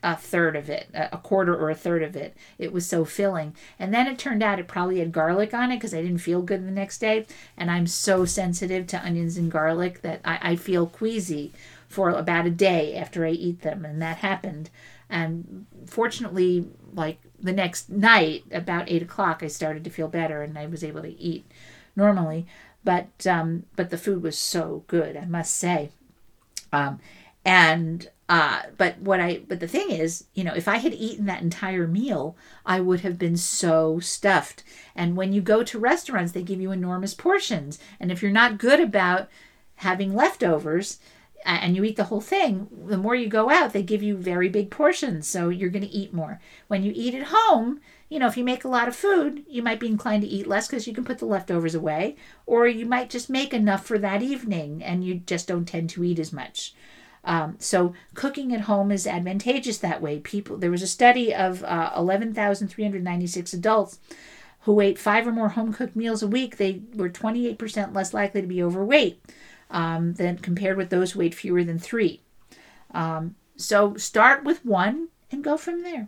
A: a third of it, a quarter or a third of it. It was so filling. And then it turned out it probably had garlic on it because I didn't feel good the next day. And I'm so sensitive to onions and garlic that I, I feel queasy for about a day after I eat them. And that happened. And fortunately, like the next night, about eight o'clock, I started to feel better and I was able to eat normally. But um, but the food was so good, I must say. Um, and uh, but what I but the thing is, you know, if I had eaten that entire meal, I would have been so stuffed. And when you go to restaurants, they give you enormous portions. And if you're not good about having leftovers, and you eat the whole thing, the more you go out, they give you very big portions. So you're going to eat more. When you eat at home, you know, if you make a lot of food, you might be inclined to eat less because you can put the leftovers away. Or you might just make enough for that evening and you just don't tend to eat as much. Um, so cooking at home is advantageous that way. People, there was a study of uh, eleven thousand three hundred ninety-six adults who ate five or more home-cooked meals a week. They were twenty-eight percent less likely to be overweight. Um, than compared with those who ate fewer than three. Um, so start with one and go from there.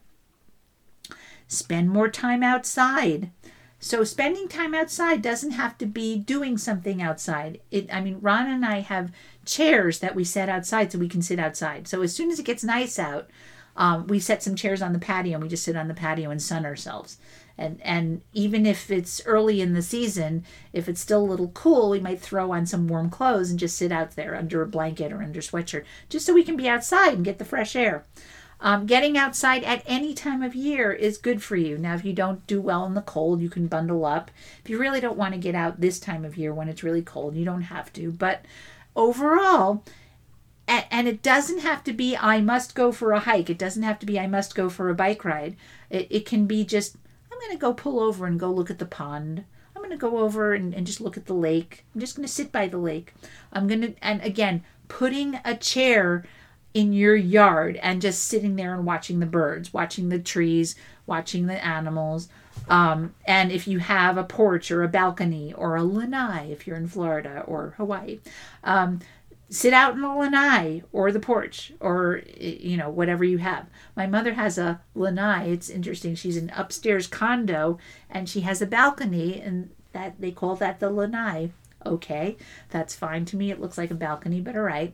A: Spend more time outside. So spending time outside doesn't have to be doing something outside. It, I mean, Ron and I have chairs that we set outside so we can sit outside. So as soon as it gets nice out, um, we set some chairs on the patio and we just sit on the patio and sun ourselves. And and even if it's early in the season, if it's still a little cool, we might throw on some warm clothes and just sit out there under a blanket or under a sweatshirt, just so we can be outside and get the fresh air. Um, getting outside at any time of year is good for you. Now, if you don't do well in the cold, you can bundle up. If you really don't want to get out this time of year when it's really cold, you don't have to. But overall, and, and it doesn't have to be, I must go for a hike. It doesn't have to be, I must go for a bike ride. It, it can be just, I'm going to go pull over and go look at the pond. I'm going to go over and, and just look at the lake. I'm just going to sit by the lake. I'm going to, and again, putting a chair in your yard and just sitting there and watching the birds, watching the trees, watching the animals. Um, and if you have a porch or a balcony or a lanai, if you're in Florida or Hawaii, um, sit out in the lanai or the porch or, you know, whatever you have. My mother has a lanai. It's interesting. She's an upstairs condo and she has a balcony and that they call that the lanai. Okay, that's fine to me. It looks like a balcony, but all right.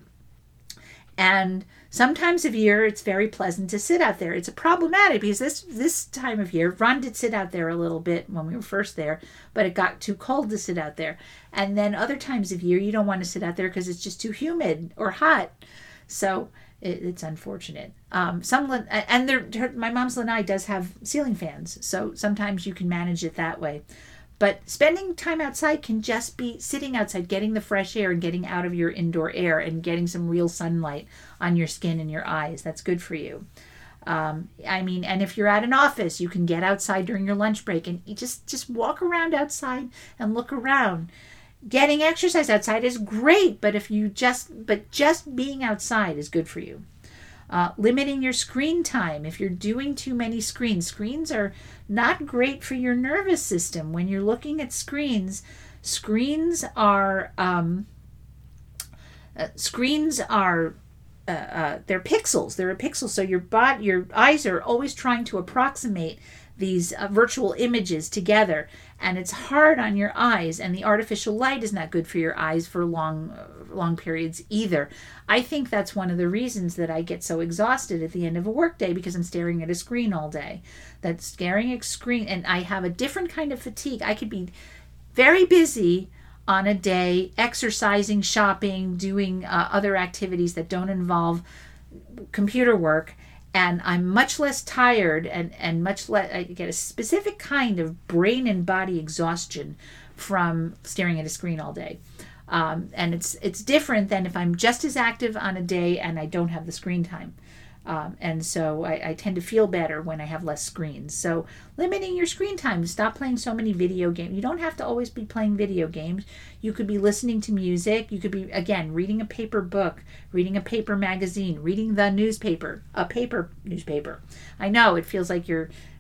A: And sometimes of year, it's very pleasant to sit out there. It's problematic because this this time of year, Ron did sit out there a little bit when we were first there, but it got too cold to sit out there. And then other times of year, you don't want to sit out there because it's just too humid or hot. So it, it's unfortunate. Um, some and there, her, my mom's lanai does have ceiling fans, so sometimes you can manage it that way. But spending time outside can just be sitting outside, getting the fresh air and getting out of your indoor air and getting some real sunlight on your skin and your eyes. That's good for you. Um, I mean, and if you're at an office, you can get outside during your lunch break and you just, just walk around outside and look around. Getting exercise outside is great, but if you just, but just being outside is good for you. Uh, limiting your screen time. If you're doing too many screens, screens are not great for your nervous system. When you're looking at screens, screens are um, uh, screens are uh, uh, they're pixels. They're a pixel. So your body, your eyes are always trying to approximate these uh, virtual images together, and it's hard on your eyes. And the artificial light is not good for your eyes for long, uh, long periods either. I think that's one of the reasons that I get so exhausted at the end of a workday because I'm staring at a screen all day. That staring at a screen, and I have a different kind of fatigue. I could be very busy on a day, exercising, shopping, doing uh, other activities that don't involve computer work. And I'm much less tired and, and much less, I get a specific kind of brain and body exhaustion from staring at a screen all day. Um, and it's it's different than if I'm just as active on a day and I don't have the screen time. Um, and so I, I tend to feel better when I have less screens. So limiting your screen time. Stop playing so many video games. You don't have to always be playing video games. You could be listening to music. You could be, again, reading a paper book, reading a paper magazine, reading the newspaper, a paper newspaper. I know it feels like you're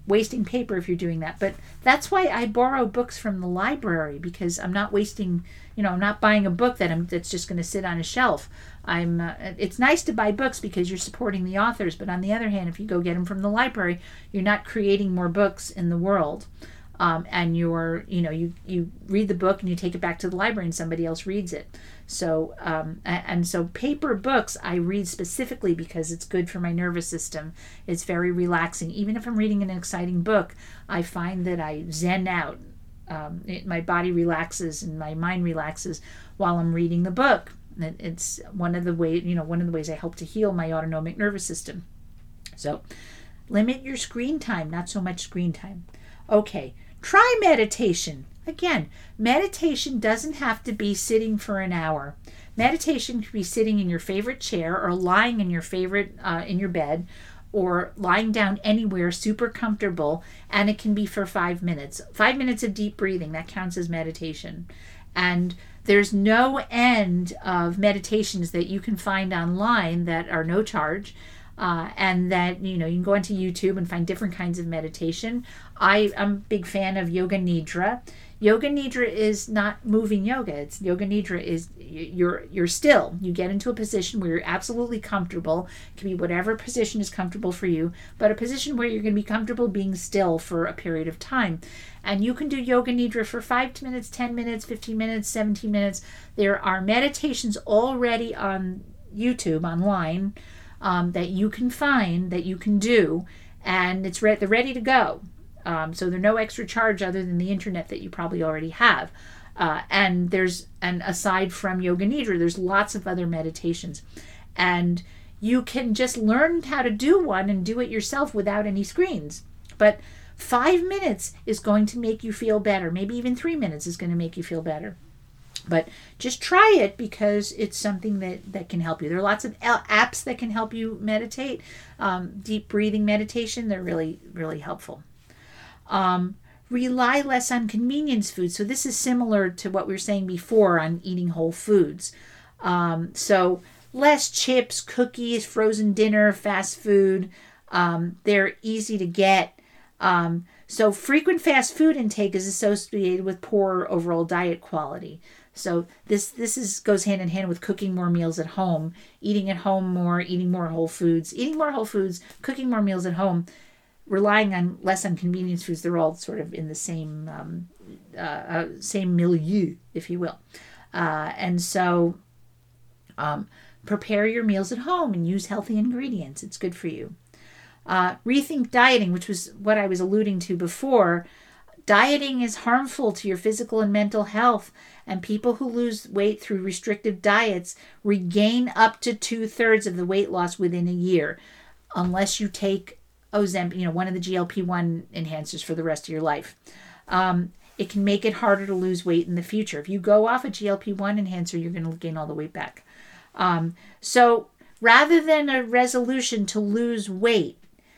A: wasting paper if you're doing that. But that's why I borrow books from the library, because I'm not wasting, you know, I'm not buying a book that I'm that's just going to sit on a shelf. I'm. Uh, it's nice to buy books because you're supporting the authors, but on the other hand, if you go get them from the library, you're not creating more books in the world. Um, and you're, you know, you, you read the book and you take it back to the library and somebody else reads it. So, um, and, and so paper books I read specifically because it's good for my nervous system. It's very relaxing. Even if I'm reading an exciting book, I find that I zen out. Um, it, my body relaxes and my mind relaxes while I'm reading the book. It, it's one of the way, you know, one of the ways I help to heal my autonomic nervous system. So, limit your screen time, not so much screen time. Okay. Try meditation. Again, meditation doesn't have to be sitting for an hour. Meditation can be sitting in your favorite chair or lying in your favorite, uh, in your bed, or lying down anywhere super comfortable, and it can be for five minutes. Five minutes of deep breathing, that counts as meditation. And there's no end of meditations that you can find online that are no charge. Uh, and that, you know, you can go onto YouTube and find different kinds of meditation. I, I'm a big fan of Yoga Nidra. Yoga Nidra is not moving yoga. It's Yoga Nidra is you're you're still. You get into a position where you're absolutely comfortable. It can be whatever position is comfortable for you, but a position where you're going to be comfortable being still for a period of time. And you can do Yoga Nidra for five minutes, ten minutes, fifteen minutes, seventeen minutes. There are meditations already on YouTube, online, Um, that you can find, that you can do, and it's re- they're ready to go. Um, so they're no extra charge other than the internet that you probably already have. Uh, and there's, and aside from Yoga Nidra, there's lots of other meditations. And you can just learn how to do one and do it yourself without any screens. But five minutes is going to make you feel better. Maybe even three minutes is going to make you feel better. But just try it because it's something that, that can help you. There are lots of apps that can help you meditate. Um, deep breathing meditation, they're really, really helpful. Um, rely less on convenience foods. So this is similar to what we were saying before on eating whole foods. Um, so less chips, cookies, frozen dinner, fast food. Um, they're easy to get. Um, so frequent fast food intake is associated with poor overall diet quality. So this this is goes hand in hand with cooking more meals at home, eating at home more, eating more whole foods, eating more whole foods, cooking more meals at home, relying on less on convenience foods. They're all sort of in the same um, uh, uh, same milieu, if you will. Uh, and so um, prepare your meals at home and use healthy ingredients. It's good for you. Uh, rethink dieting, which was what I was alluding to before. Dieting is harmful to your physical and mental health, and people who lose weight through restrictive diets regain up to two-thirds of the weight loss within a year, unless you take Ozempic, you know, one of the G L P one enhancers for the rest of your life. Um, it can make it harder to lose weight in the future. If you go off a G L P one enhancer, you're going to gain all the weight back. Um, so rather than a resolution to lose weight,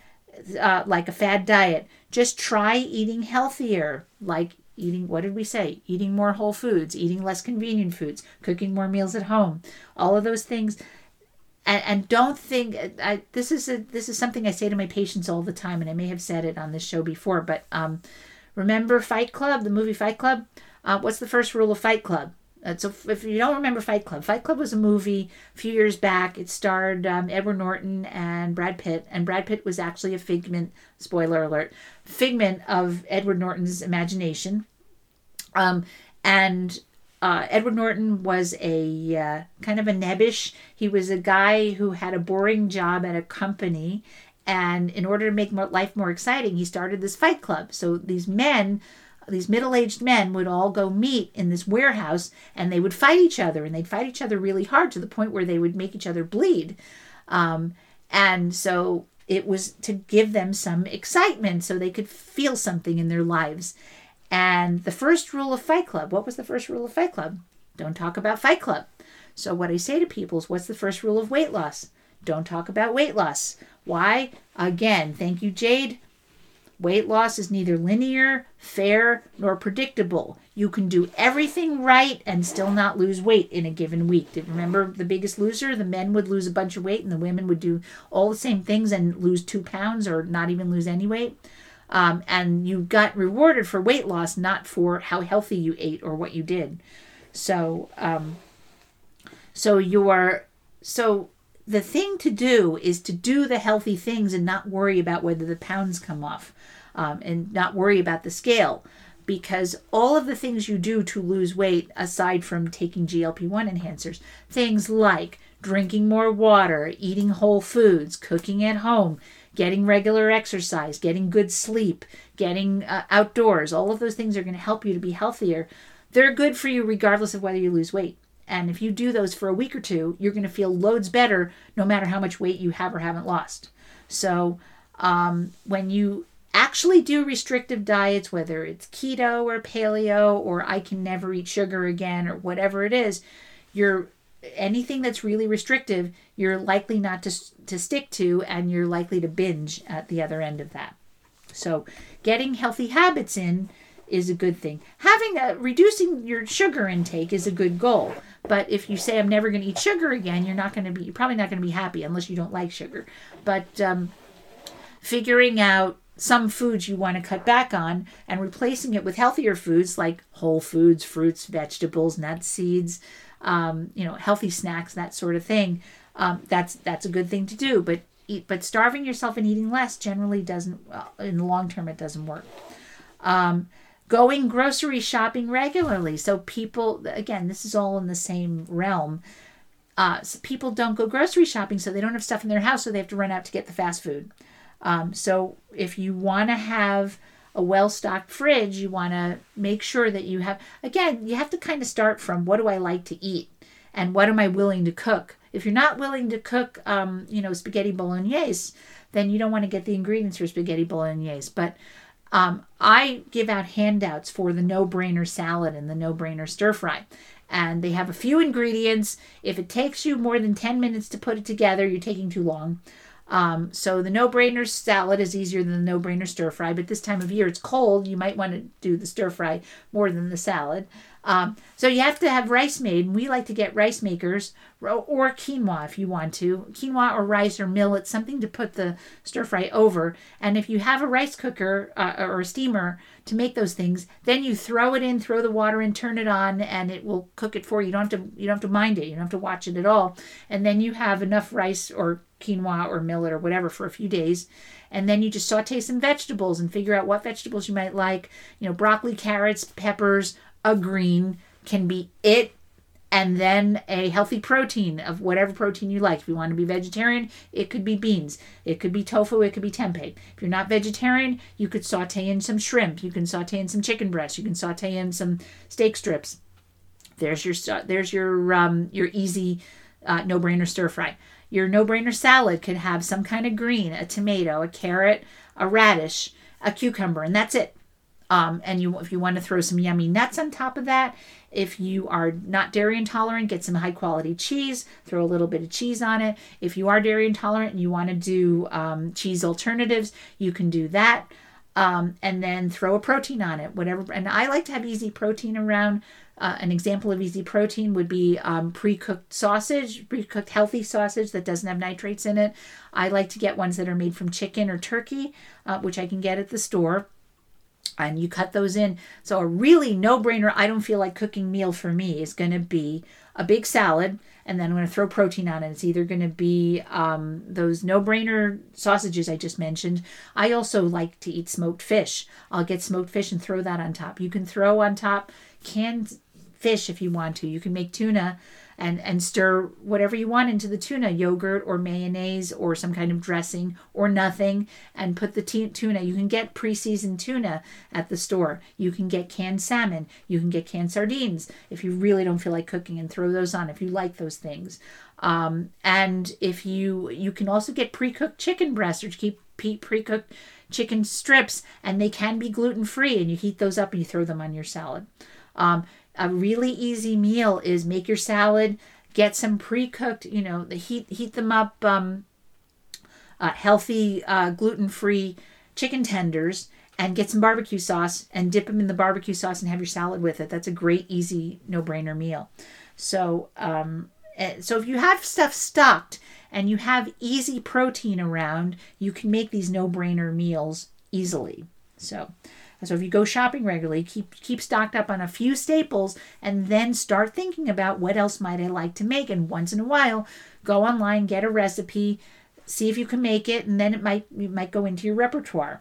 A: Uh, like a fad diet, just try eating healthier, like eating, what did we say? Eating more whole foods, eating less convenient foods, cooking more meals at home, all of those things. And, and don't think, I, this is a, this is something I say to my patients all the time, and I may have said it on this show before, but um, remember Fight Club, the movie Fight Club? Uh, what's the first rule of Fight Club? Uh, so if you don't remember Fight Club, Fight Club was a movie a few years back. It starred um, Edward Norton and Brad Pitt. And Brad Pitt was actually a figment, spoiler alert, figment of Edward Norton's imagination. Um, and uh, Edward Norton was a uh, kind of a nebbish. He was a guy who had a boring job at a company. And in order to make more, life more exciting, he started this Fight Club. So these men... These middle-aged men would all go meet in this warehouse, and they would fight each other, and they'd fight each other really hard to the point where they would make each other bleed. Um, and so it was to give them some excitement so they could feel something in their lives. And the first rule of Fight Club, what was the first rule of Fight Club? Don't talk about Fight Club. So what I say to people is, what's the first rule of weight loss? Don't talk about weight loss. Why? Again, thank you, Jade. Weight loss is neither linear, fair, nor predictable. You can do everything right and still not lose weight in a given week. Remember The Biggest Loser? The men would lose a bunch of weight and the women would do all the same things and lose two pounds or not even lose any weight. Um, and you got rewarded for weight loss, not for how healthy you ate or what you did. So, um, so you're, so the thing to do is to do the healthy things and not worry about whether the pounds come off, um, and not worry about the scale, because all of the things you do to lose weight, aside from taking G L P one enhancers, things like drinking more water, eating whole foods, cooking at home, getting regular exercise, getting good sleep, getting uh, outdoors, all of those things are going to help you to be healthier. They're good for you regardless of whether you lose weight. And if you do those for a week or two, you're going to feel loads better no matter how much weight you have or haven't lost. So um, when you actually do restrictive diets, whether it's keto or paleo or I can never eat sugar again or whatever it is, you're anything that's really restrictive, you're likely not to to stick to, and you're likely to binge at the other end of that. So getting healthy habits in is a good thing. Having a reducing your sugar intake is a good goal. But if you say I'm never going to eat sugar again, you're not going to be you're probably not going to be happy unless you don't like sugar. But um, figuring out some foods you want to cut back on and replacing it with healthier foods like whole foods, fruits, vegetables, nuts, seeds, um, you know, healthy snacks, that sort of thing. Um, that's that's a good thing to do. But eat, but starving yourself and eating less generally doesn't, well, in the long term, it doesn't work. Um, going grocery shopping regularly. So people, again, this is all in the same realm. Uh, so people don't go grocery shopping, so they don't have stuff in their house, so they have to run out to get the fast food. Um, so if you want to have a well-stocked fridge, you want to make sure that you have, again, you have to kind of start from what do I like to eat and what am I willing to cook? If you're not willing to cook, um, you know, spaghetti bolognese, then you don't want to get the ingredients for spaghetti bolognese. But um, I give out handouts for the no-brainer salad and the no-brainer stir-fry. And they have a few ingredients. If it takes you more than ten minutes to put it together, you're taking too long. Um, so the no-brainer salad is easier than the no-brainer stir-fry, but this time of year it's cold. You might want to do the stir-fry more than the salad. Um, so you have to have rice made. And we like to get rice makers or quinoa if you want to. Quinoa or rice or millet, something to put the stir-fry over. And if you have a rice cooker uh, or a steamer to make those things, then you throw it in, throw the water in, turn it on, and it will cook it for you. You don't have to, you don't have to mind it. You don't have to watch it at all. And then you have enough rice or quinoa or millet or whatever for a few days. And then you just saute some vegetables and figure out what vegetables you might like. You know, broccoli, carrots, peppers, a green can be it, and then a healthy protein of whatever protein you like. If you want to be vegetarian, it could be beans. It could be tofu. It could be tempeh. If you're not vegetarian, you could saute in some shrimp. You can saute in some chicken breast. You can saute in some steak strips. There's your there's your um, your easy uh, no-brainer stir-fry. Your no-brainer salad could have some kind of green, a tomato, a carrot, a radish, a cucumber, and that's it. Um, and you, if you want to throw some yummy nuts on top of that, if you are not dairy intolerant, get some high quality cheese, throw a little bit of cheese on it. If you are dairy intolerant and you want to do um, cheese alternatives, you can do that. Um, and then throw a protein on it, whatever. And I like to have easy protein around. Uh, an example of easy protein would be um, pre-cooked sausage, pre-cooked healthy sausage that doesn't have nitrates in it. I like to get ones that are made from chicken or turkey, uh, which I can get at the store. And you cut those in. So a really no-brainer, I don't feel like cooking meal for me is going to be a big salad, and then I'm going to throw protein on it. It's either going to be um, those no-brainer sausages I just mentioned. I also like to eat smoked fish. I'll get smoked fish and throw that on top. You can throw on top canned fish if you want to. You can make tuna and, and stir whatever you want into the tuna, yogurt or mayonnaise or some kind of dressing or nothing, and put the t- tuna. You can get pre-seasoned tuna at the store. You can get canned salmon. You can get canned sardines if you really don't feel like cooking, and throw those on if you like those things. Um, and if you, you can also get pre-cooked chicken breasts or keep pre-cooked chicken strips, and they can be gluten-free, and you heat those up and you throw them on your salad. Um, A really easy meal is make your salad, get some pre-cooked, you know, the heat heat them up, um, uh, healthy uh, gluten-free chicken tenders, and get some barbecue sauce and dip them in the barbecue sauce and have your salad with it. That's a great, easy, no-brainer meal. So, um, so if you have stuff stocked and you have easy protein around, you can make these no-brainer meals easily. So, so if you go shopping regularly, keep keep stocked up on a few staples, and then start thinking about what else might I like to make. And once in a while, go online, get a recipe, see if you can make it, and then it might it might go into your repertoire.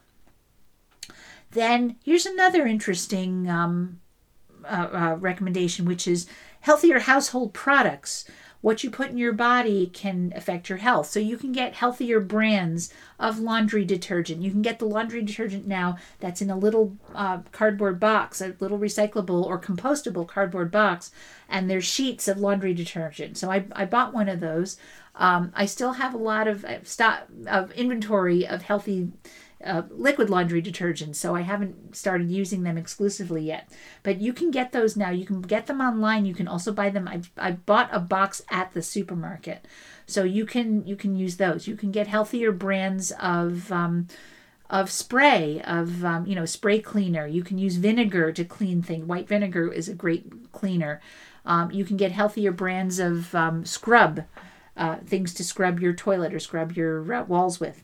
A: Then here's another interesting um, uh, uh, recommendation, which is healthier household products. What you put in your body can affect your health. So you can get healthier brands of laundry detergent. You can get the laundry detergent now that's in a little uh, cardboard box, a little recyclable or compostable cardboard box, and there's sheets of laundry detergent. So I, I bought one of those. Um, I still have a lot of stock of inventory of healthy Uh, liquid laundry detergent, so I haven't started using them exclusively yet. But you can get those now. You can get them online. You can also buy them. I I bought a box at the supermarket, so you can you can use those. You can get healthier brands of um, of spray of um, you know spray cleaner. You can use vinegar to clean things. White vinegar is a great cleaner. Um, you can get healthier brands of um, scrub, uh, things to scrub your toilet or scrub your uh, walls with.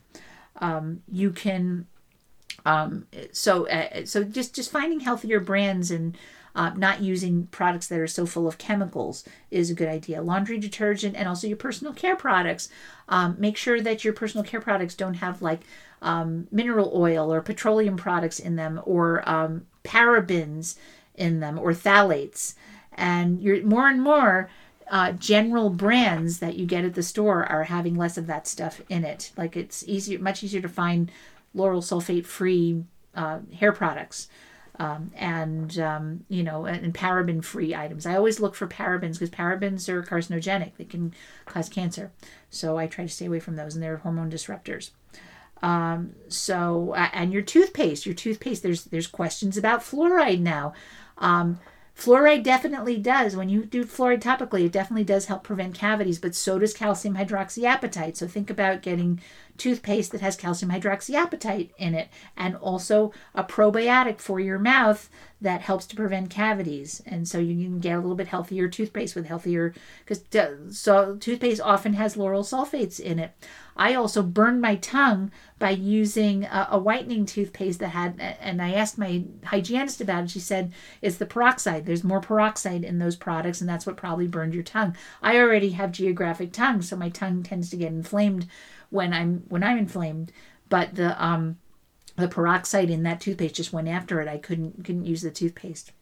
A: Um, you can, um, so, uh, so just, just finding healthier brands and, uh, not using products that are so full of chemicals is a good idea. Laundry detergent and also your personal care products. Um, make sure that your personal care products don't have like, um, mineral oil or petroleum products in them, or, um, parabens in them, or phthalates. And you're more and more, Uh, general brands that you get at the store are having less of that stuff in it. Like it's easier, much easier to find lauryl sulfate free uh, hair products, um, and um, you know, and, and paraben free items. I always look for parabens because parabens are carcinogenic. They can cause cancer, so I try to stay away from those, and they're hormone disruptors. Um, so uh, and your toothpaste, your toothpaste. There's there's questions about fluoride now. Um, Fluoride definitely does. When you do fluoride topically, it definitely does help prevent cavities, but so does calcium hydroxyapatite. So think about getting toothpaste that has calcium hydroxyapatite in it, and also a probiotic for your mouth that helps to prevent cavities. And so you can get a little bit healthier toothpaste with healthier, because so toothpaste often has lauryl sulfates in it. I also burned my tongue by using a, a whitening toothpaste that had, and I asked my hygienist about it. She said it's the peroxide. There's more peroxide in those products, and that's what probably burned your tongue. I already have geographic tongue, so my tongue tends to get inflamed when I'm when I'm inflamed. But the um the peroxide in that toothpaste just went after it. I couldn't couldn't use the toothpaste.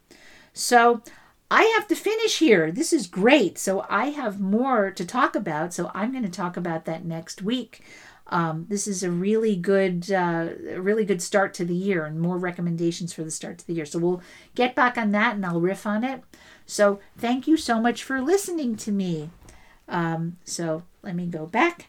A: So I have to finish here. This is great. So I have more to talk about. So I'm going to talk about that next week. Um, this is a really good, uh, a really good start to the year, and more recommendations for the start to the year. So we'll get back on that, and I'll riff on it. So thank you so much for listening to me. Um, so let me go back.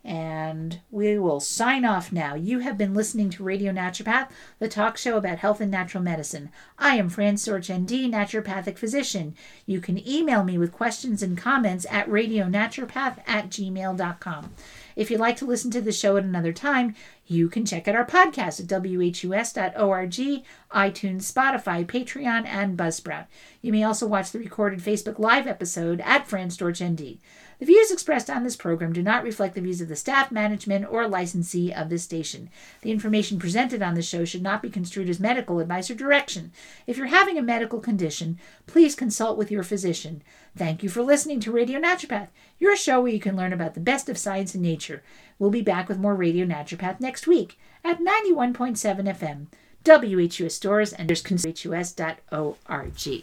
A: And we will sign off now. You have been listening to Radio Naturopath, the talk show about health and natural medicine. I am Fran Storch, N D, naturopathic physician. You can email me with questions and comments at radionaturopath at gmail dot com. If you'd like to listen to the show at another time, you can check out our podcast at w h u s dot org, iTunes, Spotify, Patreon, and Buzzsprout. You may also watch the recorded Facebook Live episode at Fran Storch, N D. The views expressed on this program do not reflect the views of the staff, management, or licensee of this station. The information presented on this show should not be construed as medical advice or direction. If you're having a medical condition, please consult with your physician. Thank you for listening to Radio Naturopath, your show where you can learn about the best of science and nature. We'll be back with more Radio Naturopath next week at ninety-one point seven F M, W H U S Stores, and there's w h u s dot org.